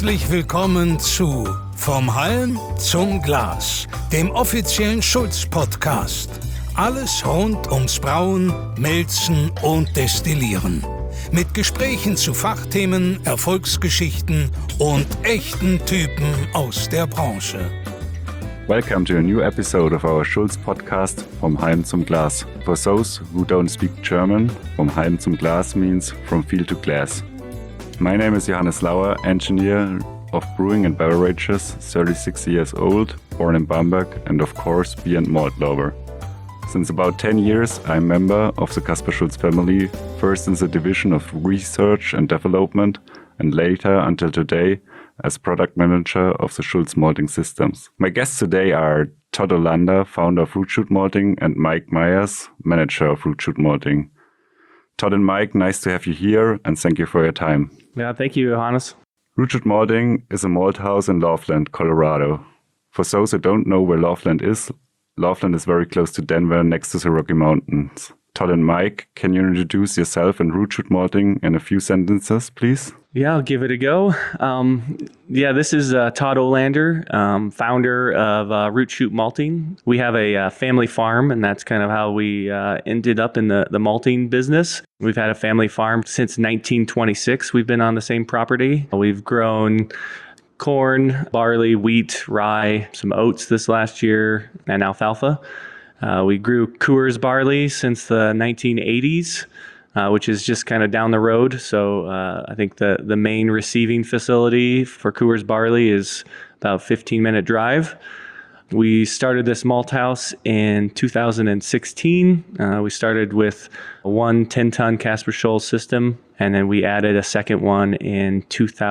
Herzlich willkommen zu Vom Halm zum Glas, dem offiziellen Schulz-Podcast. Alles rund ums Brauen, Melzen und Destillieren. Mit Gesprächen zu Fachthemen, Erfolgsgeschichten und echten Typen aus der Branche. Welcome to a new episode of our Schulz podcast, Vom Halm zum Glas. For those who don't speak German, Vom Halm zum Glas means from field to glass. My name is Johannes Lauer, engineer of brewing and beverages, 36 years old, born in Bamberg, and of course beer and malt lover. Since about 10 years, I'm member of the Kaspar Schulz family, first in the division of research and development, and later, until today, as product manager of the Schulz Malting Systems. My guests today are Todd Olander, founder of Root Shoot Malting, and Mike Myers, manager of Root Shoot Malting. Todd and Mike, nice to have you here, and thank you for your time. Yeah, thank you, Johannes. Root Shoot Malting is a malt house in Loveland, Colorado. For those who don't know where Loveland is very close to Denver, next to the Rocky Mountains. Todd and Mike, can you introduce yourself and Root Shoot Malting in a few sentences, please? Yeah, I'll give it a go. This is Todd Olander, founder of Root Shoot Malting. We have a family farm, and that's kind of how we ended up in the malting business. We've had a family farm since 1926. We've been on the same property. We've grown corn, barley, wheat, rye, some oats this last year, and alfalfa. We grew Coors barley since the 1980s. Which is just kind of down the road. So I think the main receiving facility for Coors barley is about a 15-minute drive. We started this malt house in 2016. We started with one 10-ton Kaspar Schulz system, and then we added a second one in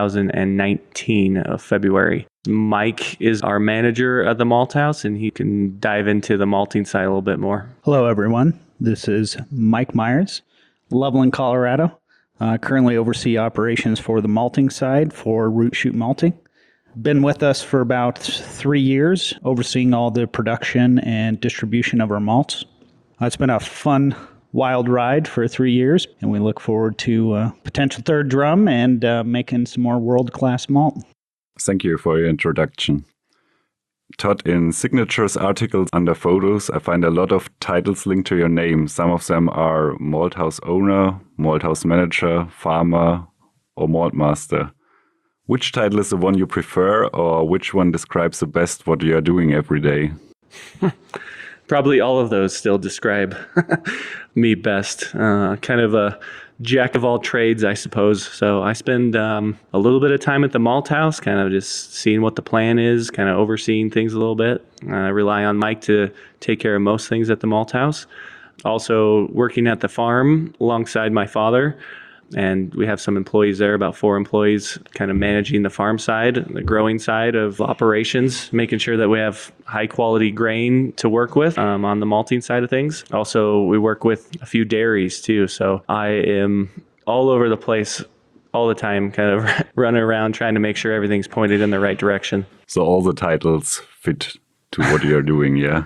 2019 of February. Mike is our manager at the malt house, and he can dive into the malting side a little bit more. Hello, everyone. This is Mike Myers, Loveland, Colorado. Currently oversee operations for the malting side for Root Shoot Malting. Been with us for about 3 years, overseeing all the production and distribution of our malts. It's been a fun, wild ride for 3 years, and we look forward to a potential third drum and making some more world-class malt. Thank you for your introduction. Todd, in signatures articles under photos, I find a lot of titles linked to your name. Some of them are malt house owner, malt house manager, farmer, or malt master. Which title is the one you prefer, or which one describes the best what you are doing every day? Probably all of those still describe me best. Kind of a jack of all trades, I suppose. So I spend a little bit of time at the malt house, kind of just seeing what the plan is, kind of overseeing things a little bit. I rely on Mike to take care of most things at the malt house. Also working at the farm alongside my father. And we have some employees there, about 4 employees, kind of managing the farm side, the growing side of operations, making sure that we have high quality grain to work with on the malting side of things. Also, we work with a few dairies too. So I am all over the place all the time, kind of running around trying to make sure everything's pointed in the right direction. So all the titles fit to what you're doing, yeah?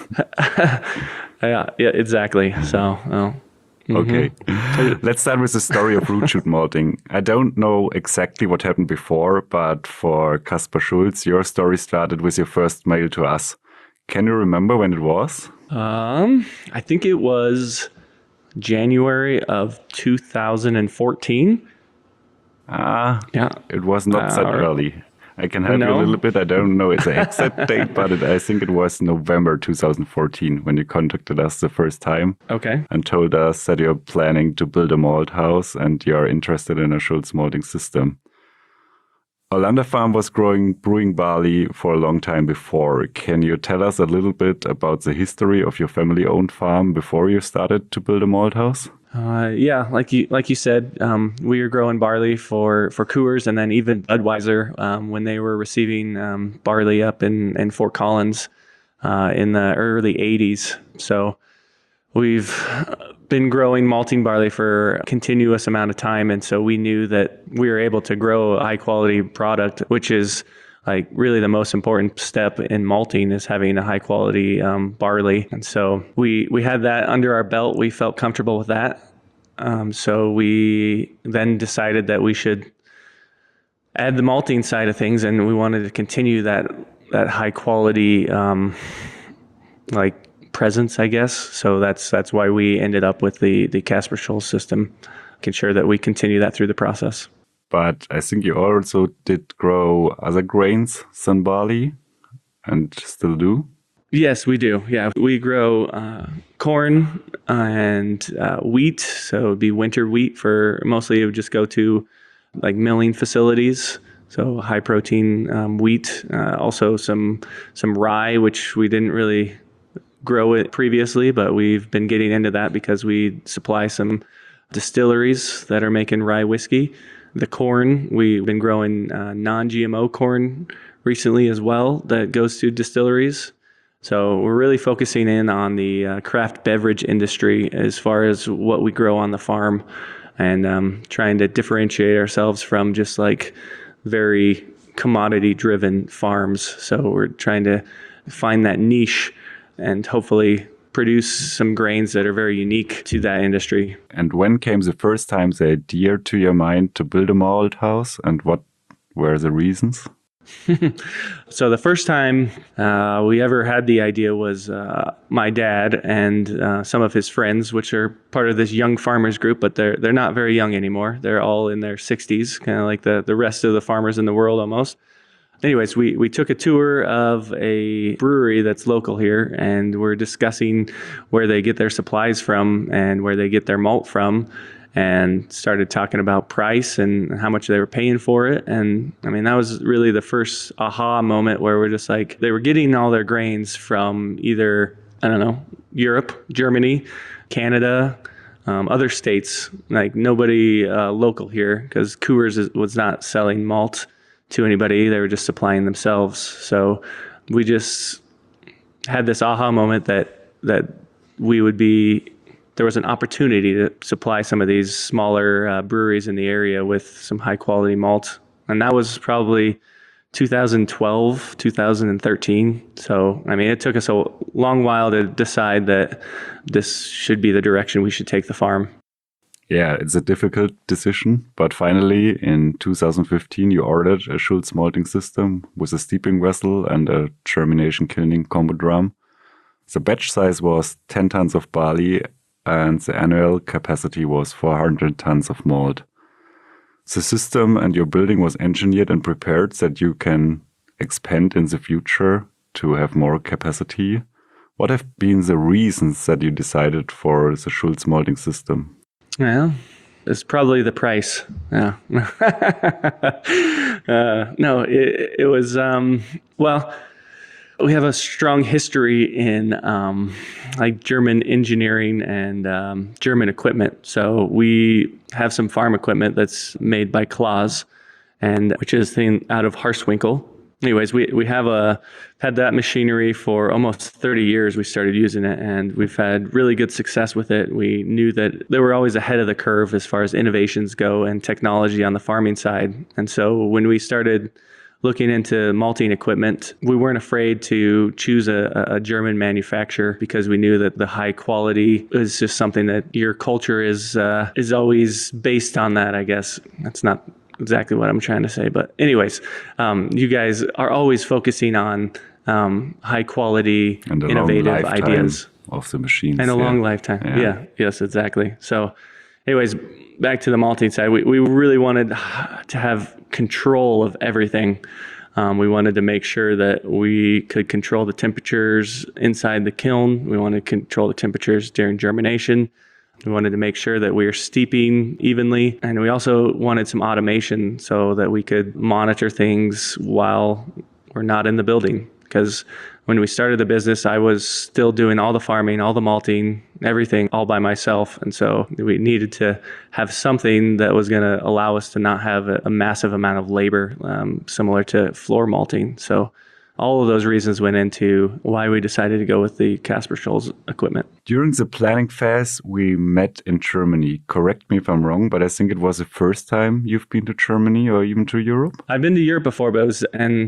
Yeah, exactly. So, Okay, let's start with the story of Root Shoot Malting. I don't know exactly what happened before, but for Kaspar Schulz, your story started with your first mail to us. Can you remember when it was? I think it was January of 2014. Yeah. It was not that Or- early. I can help you a little bit. I don't know the exact date, but I think it was November 2014 when you contacted us the first time. Okay. And told us that you're planning to build a malt house and you're interested in a Schulz malting system. Olander Farm was brewing barley for a long time before. Can you tell us a little bit about the history of your family-owned farm before you started to build a malt house? Yeah, like you said, we were growing barley for Coors and then even Budweiser when they were receiving barley up in Fort Collins in the early 80s. So we've been growing malting barley for a continuous amount of time, and so we knew that we were able to grow a high quality product, which is like really the most important step in malting is having a high quality barley. And so we had that under our belt. We felt comfortable with that. So we then decided that we should add the malting side of things, and we wanted to continue that high quality presence, I guess. So that's why we ended up with the Kasper Schulze system, making sure that we continue that through the process. But I think you also did grow other grains than barley, and still do. Yes, we do. Yeah, we grow corn and wheat. So it'd be winter wheat for mostly. It would just go to like milling facilities. So high protein wheat. Also some rye, which we didn't really grow it previously, but we've been getting into that because we supply some distilleries that are making rye whiskey. The corn, we've been growing non-GMO corn recently as well that goes to distilleries. So we're really focusing in on the craft beverage industry as far as what we grow on the farm, and trying to differentiate ourselves from just like very commodity driven farms. So we're trying to find that niche and hopefully produce some grains that are very unique to that industry. And when came the first time the idea to your mind to build a malt house, and what were the reasons? So the first time we ever had the idea was my dad and some of his friends, which are part of this young farmers group, but they're not very young anymore. They're all in their 60s, kind of like the rest of the farmers in the world almost. Anyways, we took a tour of a brewery that's local here, and we're discussing where they get their supplies from and where they get their malt from, and started talking about price and how much they were paying for it. And I mean, that was really the first aha moment where we're just like, they were getting all their grains from either, I don't know, Europe, Germany, Canada, other states, like nobody local here, because Coors was not selling malt to anybody. They were just supplying themselves. So we just had this aha moment that we would be, there was an opportunity to supply some of these smaller breweries in the area with some high quality malt. And that was probably 2012, 2013. So, I mean, it took us a long while to decide that this should be the direction we should take the farm. Yeah, it's a difficult decision, but finally in 2015 you ordered a Schulze malting system with a steeping vessel and a germination kilning combo drum. The batch size was 10 tons of barley and the annual capacity was 400 tons of malt. The system and your building was engineered and prepared that you can expand in the future to have more capacity. What have been the reasons that you decided for the Schulze malting system? Well, it's probably the price. Yeah. No, it was, well, we have a strong history in like German engineering and German equipment. So we have some farm equipment that's made by Claas, and which is out of Harswinkel. Anyways, we have had that machinery for almost 30 years. We started using it, and we've had really good success with it. We knew that they were always ahead of the curve as far as innovations go and technology on the farming side. And so when we started looking into malting equipment, we weren't afraid to choose a German manufacturer because we knew that the high quality is just something that your culture is always based on that, I guess. That's not exactly what I'm trying to say. But anyways, you guys are always focusing on high quality, and innovative ideas of the machines. And a long lifetime. Yeah. Yes, exactly. So anyways, back to the malting side, we really wanted to have control of everything. We wanted to make sure that we could control the temperatures inside the kiln. We wanted to control the temperatures during germination. We wanted to make sure that we were steeping evenly. And we also wanted some automation so that we could monitor things while we're not in the building. Because when we started the business, I was still doing all the farming, all the malting, everything all by myself. And so we needed to have something that was going to allow us to not have a massive amount of labor, similar to floor malting. So all of those reasons went into why we decided to go with the Kasper Schulze equipment. During the planning phase, we met in Germany. Correct me if I'm wrong, but I think it was the first time you've been to Germany or even to Europe. I've been to Europe before, but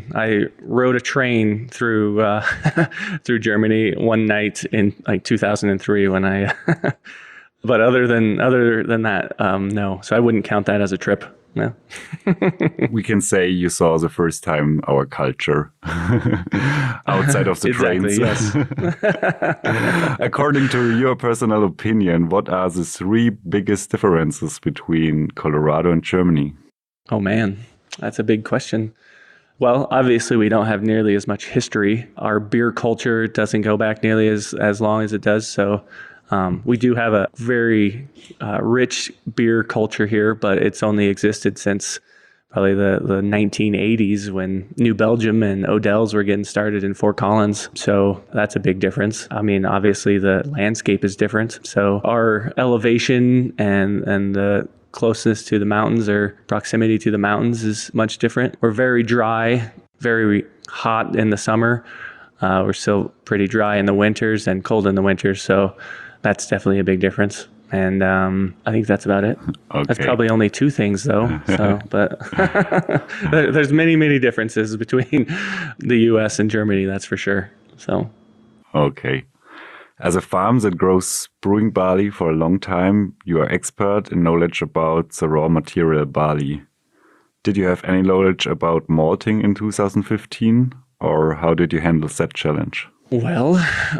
I rode a train through through Germany one night in like 2003 when I. But other than that, no. So I wouldn't count that as a trip. Yeah. We can say you saw the first time our culture outside of the Exactly, trains. yes. According to your personal opinion, what are the three biggest differences between Colorado and Germany? Oh man, that's a big question. Well, obviously we don't have nearly as much history. Our beer culture doesn't go back nearly as long as it does. So we do have a very rich beer culture here, but it's only existed since probably the 1980s when New Belgium and Odell's were getting started in Fort Collins. So that's a big difference. I mean, obviously the landscape is different. So our elevation and the closeness to the mountains or proximity to the mountains is much different. We're very dry, very hot in the summer. We're still pretty dry in the winters and cold in the winters. So that's definitely a big difference. And I think that's about it. Okay. That's probably only two things, though. So, but there's many differences between the U.S. and Germany. That's for sure. So, Okay. As a farm that grows brewing barley for a long time, you are expert in knowledge about the raw material barley. Did you have any knowledge about malting in 2015, or how did you handle that challenge? well,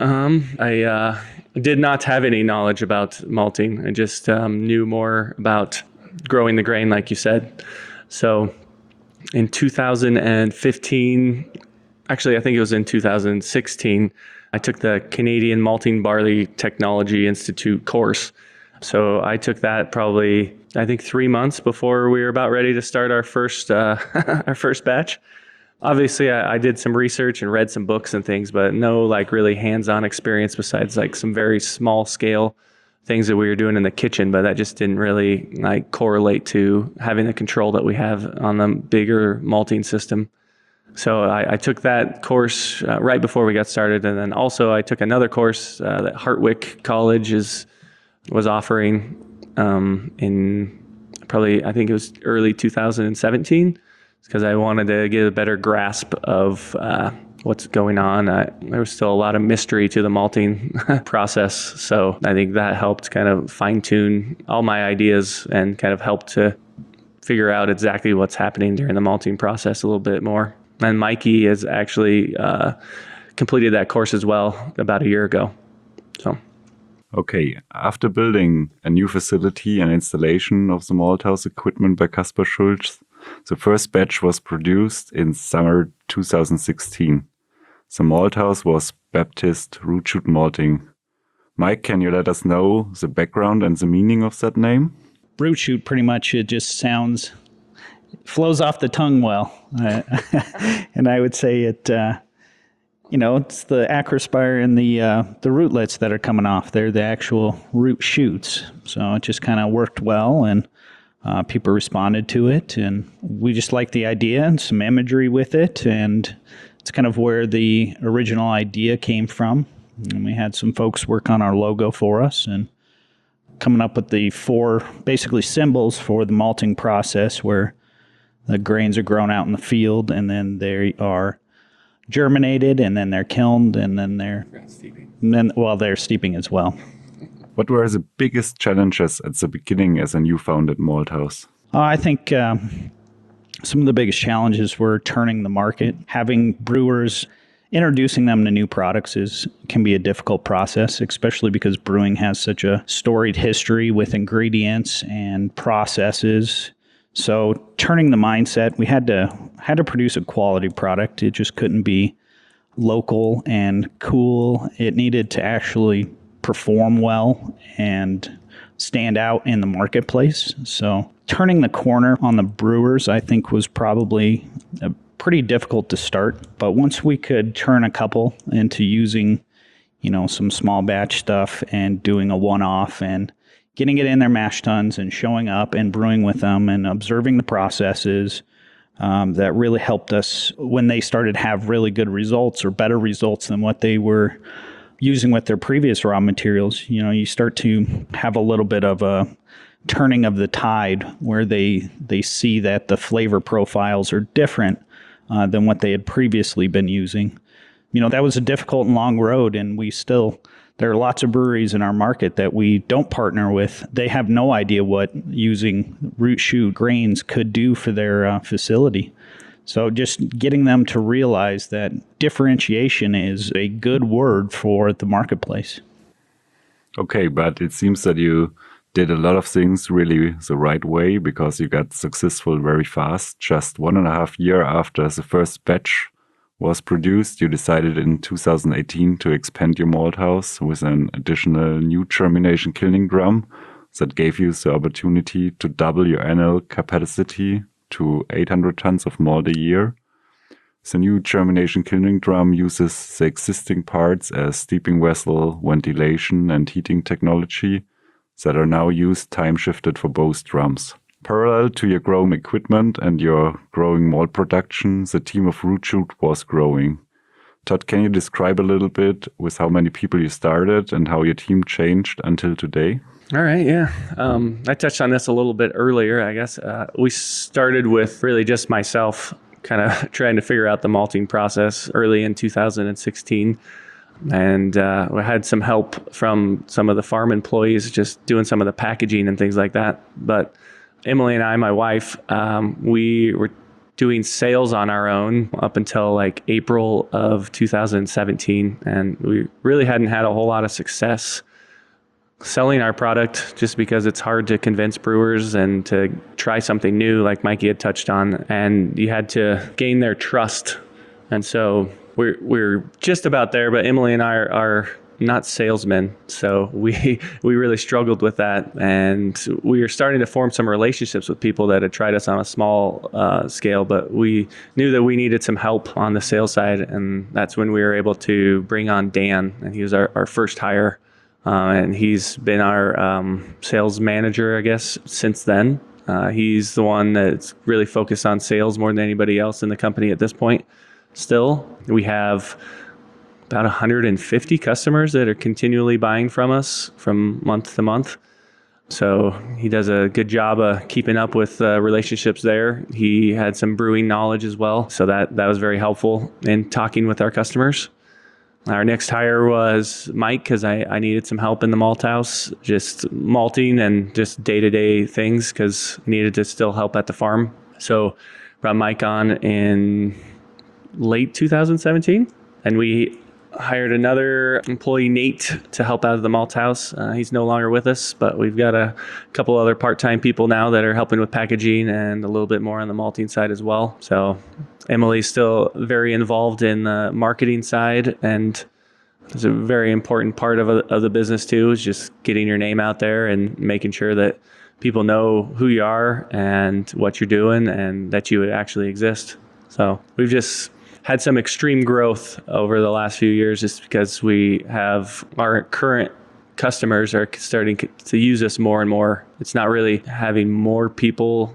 I did not have any knowledge about malting. I just knew more about growing the grain, like you said. So, in 2015, actually, I think it was in 2016, I took the Canadian Malting Barley Technology Institute course. So I took that probably, I think, 3 months before we were about ready to start our first our first batch. Obviously, I did some research and read some books and things, but no like really hands-on experience besides like some very small scale things that we were doing in the kitchen. But that just didn't really like correlate to having the control that we have on the bigger malting system. So I took that course right before we got started. And then also I took another course that Hartwick College was offering in probably, I think it was early 2017, because I wanted to get a better grasp of what's going on. There was still a lot of mystery to the malting process. So I think that helped kind of fine tune all my ideas and kind of helped to figure out exactly what's happening during the malting process a little bit more. And Mikey has actually completed that course as well about a year ago. So, Okay, after building a new facility and installation of the malthouse equipment by Kaspar Schulz, the first batch was produced in summer 2016. The malthouse was Baptist Root Shoot Malting. Mike, can you let us know the background and the meaning of that name? Root shoot, pretty much, it just flows off the tongue well. And I would say it's the acrospire and the rootlets that are coming off. They're the actual root shoots. So it just kind of worked well, and people responded to it. And we just liked the idea and some imagery with it. And it's kind of where the original idea came from. And we had some folks work on our logo for us and coming up with the 4 basically symbols for the malting process, where the grains are grown out in the field, and then they are germinated, and then they're kilned, and then they're steeping as well. What were the biggest challenges at the beginning as a new founded malthouse? I think some of the biggest challenges were turning the market. Having brewers, introducing them to new products can be a difficult process, especially because brewing has such a storied history with ingredients and processes. So turning the mindset, we had to produce a quality product. It just couldn't be local and cool. It needed to actually perform well and stand out in the marketplace. So turning the corner on the brewers, I think, was probably pretty difficult to start. But once we could turn a couple into using, some small batch stuff and doing a one-off and getting it in their mash tuns and showing up and brewing with them and observing the processes, that really helped us when they started to have really good results or better results than what they were using with their previous raw materials. You start to have a little bit of a turning of the tide where they see that the flavor profiles are different than what they had previously been using. That was a difficult and long road, and we still There are lots of breweries in our market that we don't partner with. They have no idea what using root shoot grains could do for their facility. So just getting them to realize that differentiation is a good word for the marketplace. Okay, but it seems that you did a lot of things really the right way because you got successful very fast. Just 1.5 years after the first batch was produced, you decided in 2018 to expand your malt house with an additional new germination kilning drum that gave you the opportunity to double your annual capacity to 800 tons of malt a year. The new germination kilning drum uses the existing parts as steeping vessel, ventilation and heating technology that are now used time-shifted for both drums. Parallel to your growing equipment and your growing malt production, the team of Root Shoot was growing. Todd, can you describe a little bit with how many people you started and how your team changed until today? All right, yeah. I touched on this a little bit earlier, I guess. We started with really just myself kind of trying to figure out the malting process early in 2016. And we had some help from some of the farm employees just doing some of the packaging and things like that. But Emily and I, my wife, we were doing sales on our own up until like April of 2017. And we really hadn't had a whole lot of success selling our product just because it's hard to convince brewers and to try something new like Mikey had touched on. And you had to gain their trust. And so we're just about there, but Emily and I are not salesmen. So we really struggled with that. And we were starting to form some relationships with people that had tried us on a small scale, but we knew that we needed some help on the sales side. And that's when we were able to bring on Dan, and he was our first hire. And he's been our sales manager, I guess, since then. He's the one that's really focused on sales more than anybody else in the company at this point. Still, we have about 150 customers that are continually buying from us from month to month. So he does a good job of keeping up with relationships there. He had some brewing knowledge as well. So that was very helpful in talking with our customers. Our next hire was Mike, because I needed some help in the malt house, just malting and just day-to-day things, because I needed to still help at the farm. So brought Mike on in late 2017, and we hired another employee, Nate, to help out of the malt house. He's no longer with us, but we've got a couple other part-time people now that are helping with packaging and a little bit more on the malting side as well. So Emily's still very involved in the marketing side, and it's a very important part of the business too, is just getting your name out there and making sure that people know who you are and what you're doing and that you actually exist. So we've just had some extreme growth over the last few years just because we have our current customers are starting to use us more and more. It's not really having more people.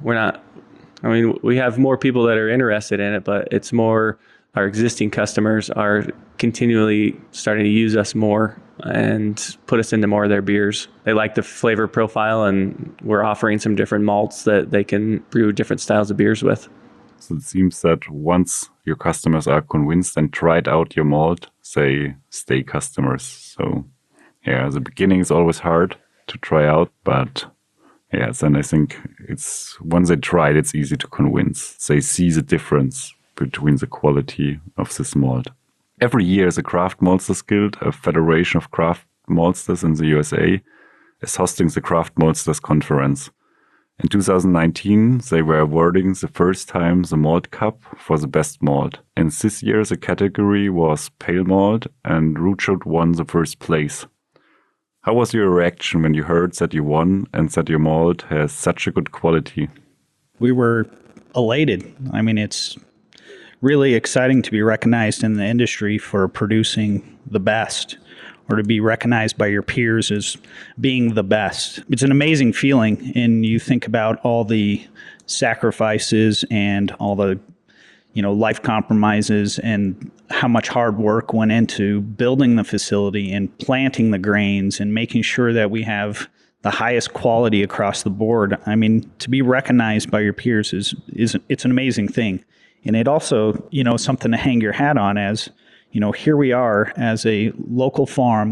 We have more people that are interested in it, but it's more our existing customers are continually starting to use us more and put us into more of their beers. They like the flavor profile, and we're offering some different malts that they can brew different styles of beers with. So it seems that once your customers are convinced and tried out your malt, they stay customers. So yeah, the beginning is always hard to try out, but yeah, then I think it's once they try it, it's easy to convince. They see the difference between the quality of this malt. Every year, the Craft Maltsters Guild, a federation of craft maltsters in the USA, is hosting the Craft Maltsters Conference. In 2019, they were awarding the first time the Malt Cup for the best malt. And this year, the category was Pale Malt, and Root Shoot won the first place. How was your reaction when you heard that you won and that your malt has such a good quality? We were elated. I mean, it's really exciting to be recognized in the industry for producing the best, or to be recognized by your peers as being the best. It's an amazing feeling, and you think about all the sacrifices and all the life compromises and how much hard work went into building the facility and planting the grains and making sure that we have the highest quality across the board. I mean, to be recognized by your peers is it's an amazing thing. And it also, something to hang your hat on as, here we are as a local farm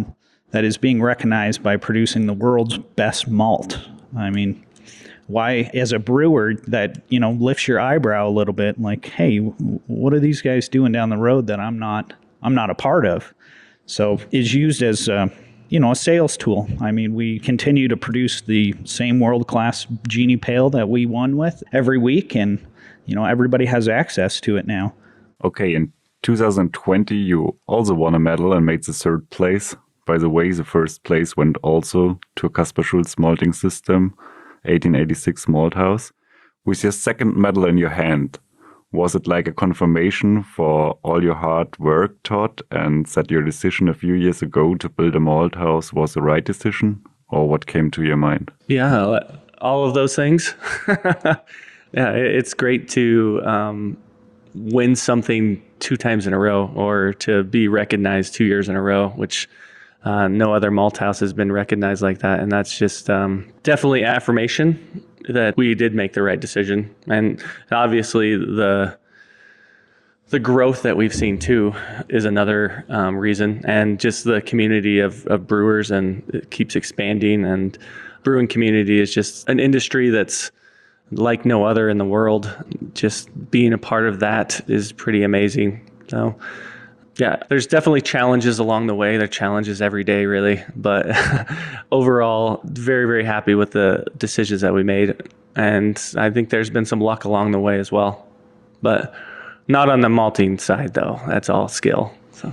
that is being recognized by producing the world's best malt. I mean, why, as a brewer, that, lifts your eyebrow a little bit, like, hey, what are these guys doing down the road that I'm not a part of? So is used as a sales tool. I mean, we continue to produce the same world-class Genie Pale that we won with every week, and everybody has access to it now. Okay, in 2020, you also won a medal and made the third place. By the way, the first place went also to Kaspar Schulz Malting System, 1886 Malt House. With your second medal in your hand, was it like a confirmation for all your hard work, Todd, and that your decision a few years ago to build a malt house was the right decision? Or what came to your mind? Yeah, all of those things. Yeah, it's great to win something 2 times in a row, or to be recognized 2 years in a row, which no other malt house has been recognized like that. And that's just definitely affirmation that we did make the right decision. And obviously the growth that we've seen too is another reason. And just the community of brewers, and it keeps expanding. And brewing community is just an industry that's like no other in the world. Just being a part of that is pretty amazing. So yeah, there's definitely challenges along the way. There are challenges every day, really. But overall, very, very happy with the decisions that we made. And I think there's been some luck along the way as well. But not on the malting side, though. That's all skill. So.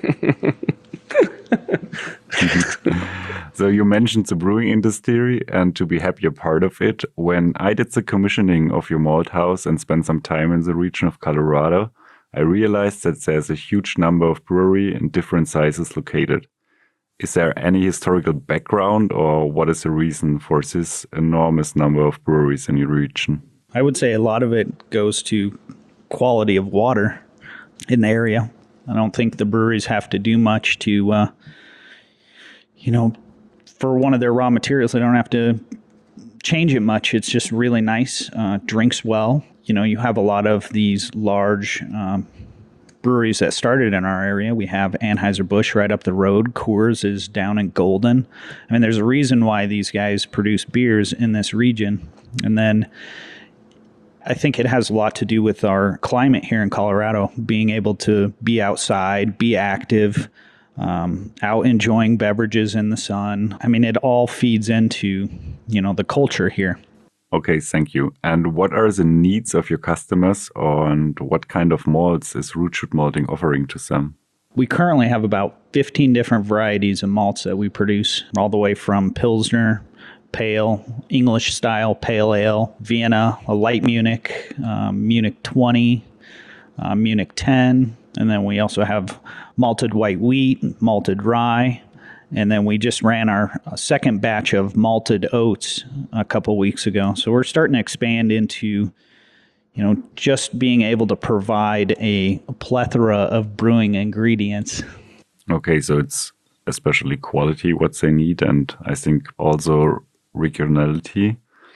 So you mentioned the brewing industry, and to be happy a part of it. When I did the commissioning of your malt house and spent some time in the region of Colorado, I realized that there's a huge number of brewery in different sizes located. Is there any historical background, or what is the reason for this enormous number of breweries in your region? I would say a lot of it goes to quality of water in the area. I don't think the breweries have to do much to, for one of their raw materials, they don't have to change it much. It's just really nice, drinks well. You have a lot of these large breweries that started in our area. We have Anheuser-Busch right up the road. Coors is down in Golden. I mean, there's a reason why these guys produce beers in this region. And then I think it has a lot to do with our climate here in Colorado, being able to be outside, be active, out enjoying beverages in the sun. I mean, it all feeds into, the culture here. Okay, thank you. And what are the needs of your customers, and what kind of malts is Root Shoot Malting offering to them? We currently have about 15 different varieties of malts that we produce, all the way from Pilsner, Pale, English style, Pale Ale, Vienna, a light Munich, Munich 20, Munich 10, and then we also have malted white wheat, malted rye, and then we just ran our second batch of malted oats a couple weeks ago. So we're starting to expand into, just being able to provide a plethora of brewing ingredients. Okay, so it's especially quality what they need, and I think also regionality.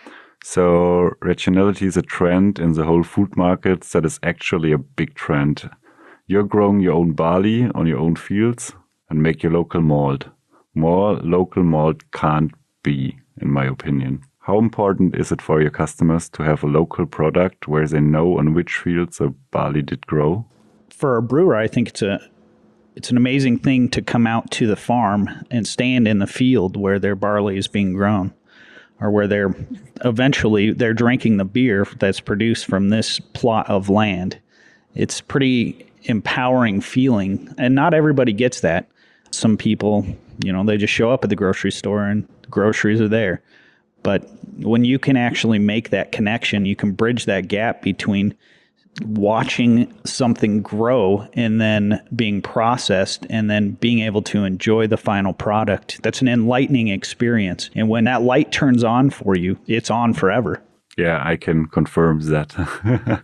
So regionality is a trend in the whole food market that is actually a big trend. You're growing your own barley on your own fields and make your local malt. More local malt can't be, in my opinion. How important is it for your customers to have a local product where they know on which fields the barley did grow? For a brewer, I think it's an amazing thing to come out to the farm and stand in the field where their barley is being grown, or where they're drinking the beer that's produced from this plot of land. It's pretty empowering feeling, and not everybody gets that. Some people, they just show up at the grocery store and the groceries are there. But when you can actually make that connection, you can bridge that gap between watching something grow and then being processed and then being able to enjoy the final product. That's an enlightening experience. And when that light turns on for you, it's on forever. Yeah, I can confirm that.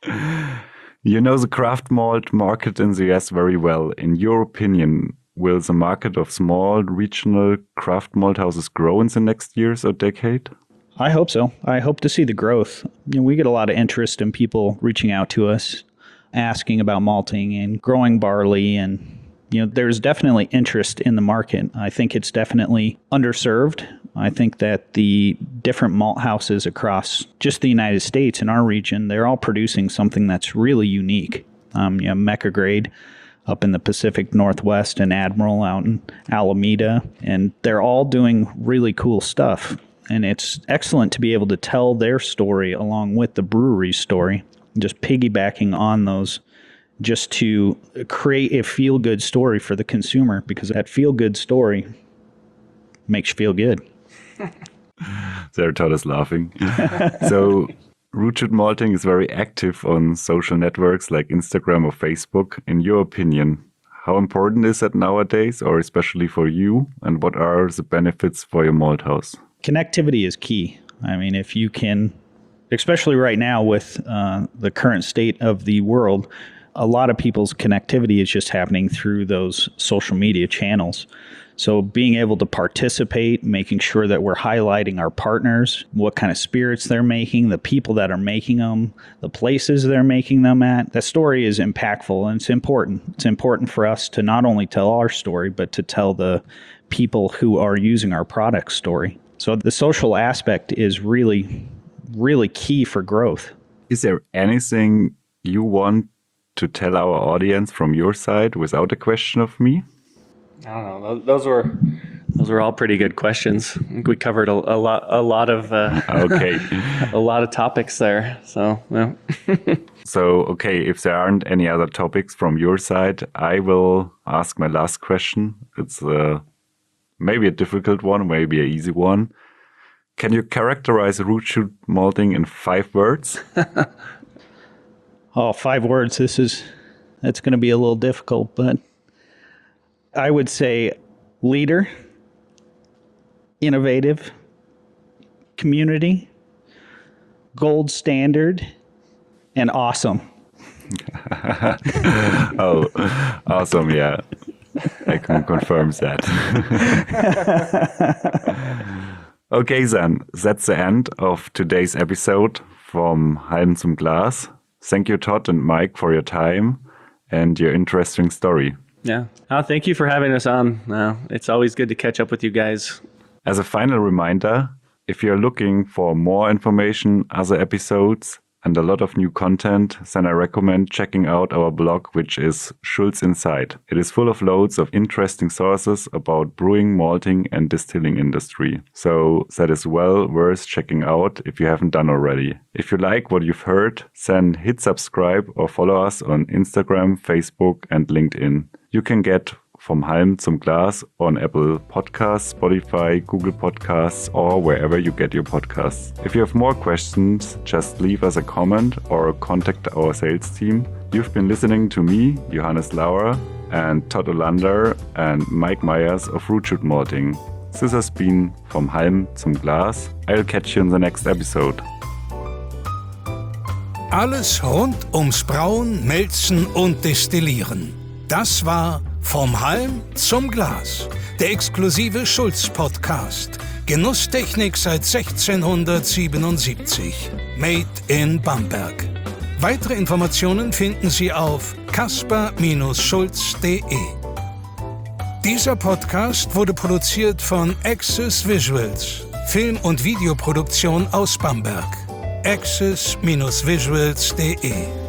You know the craft malt market in the US very well. In your opinion, will the market of small regional craft malt houses grow in the next years or decade? I hope so. I hope to see the growth. We get a lot of interest in people reaching out to us, asking about malting and growing barley and, There's definitely interest in the market. I think it's definitely underserved. I think that the different malt houses across just the United States in our region, they're all producing something that's really unique. Mecca Grade up in the Pacific Northwest and Admiral out in Alameda, and they're all doing really cool stuff. And it's excellent to be able to tell their story along with the brewery's story, just piggybacking on those, just to create a feel-good story for the consumer, because that feel-good story makes you feel good. Sarah Todd is laughing. So Root Shoot Malting is very active on social networks like Instagram or Facebook. In your opinion, how important is that nowadays, or especially for you? And what are the benefits for your malt house? Connectivity is key. I mean, if you can, especially right now with the current state of the world, a lot of people's connectivity is just happening through those social media channels. So being able to participate, making sure that we're highlighting our partners, what kind of spirits they're making, the people that are making them, the places they're making them at, that story is impactful and it's important. It's important for us to not only tell our story, but to tell the people who are using our product story. So the social aspect is really, really key for growth. Is there anything you want to tell our audience from your side without a question of me? I don't know. Those were all pretty good questions. I think we covered a lot of okay, a lot of topics there. So yeah. So okay, if there aren't any other topics from your side, I will ask my last question. It's maybe a difficult one, maybe an easy one. Can you characterize Root Shoot Malting in 5 words? 5 words. That's going to be a little difficult, but I would say leader, innovative, community, gold standard, and awesome. Oh, awesome. Yeah, I can confirm that. Okay, then that's the end of today's episode from Halm zum Glas. Thank you, Todd and Mike, for your time and your interesting story. Yeah. Thank you for having us on. It's always good to catch up with you guys. As a final reminder, if you're looking for more information, other episodes, and a lot of new content, then I recommend checking out our blog, which is Schulz Inside. It is full of loads of interesting sources about brewing, malting, and distilling industry. So that is well worth checking out if you haven't done already. If you like what you've heard, then hit subscribe or follow us on Instagram, Facebook, and LinkedIn. You can get Vom Halm zum Glas on Apple Podcasts, Spotify, Google Podcasts, or wherever you get your podcasts. If you have more questions, just leave us a comment or contact our sales team. You've been listening to me, Johannes Lauer, and Todd Olander and Mike Myers of Root Shoot Malting. This has been Vom Halm zum Glas. I'll catch you in the next episode. Alles rund ums Brauen, Melzen und Destillieren. Das war Vom Halm zum Glas, der exklusive Schulz-Podcast. Genusstechnik seit 1677. Made in Bamberg. Weitere Informationen finden Sie auf kasper-schulz.de. Dieser Podcast wurde produziert von Access Visuals, Film- und Videoproduktion aus Bamberg. access-visuals.de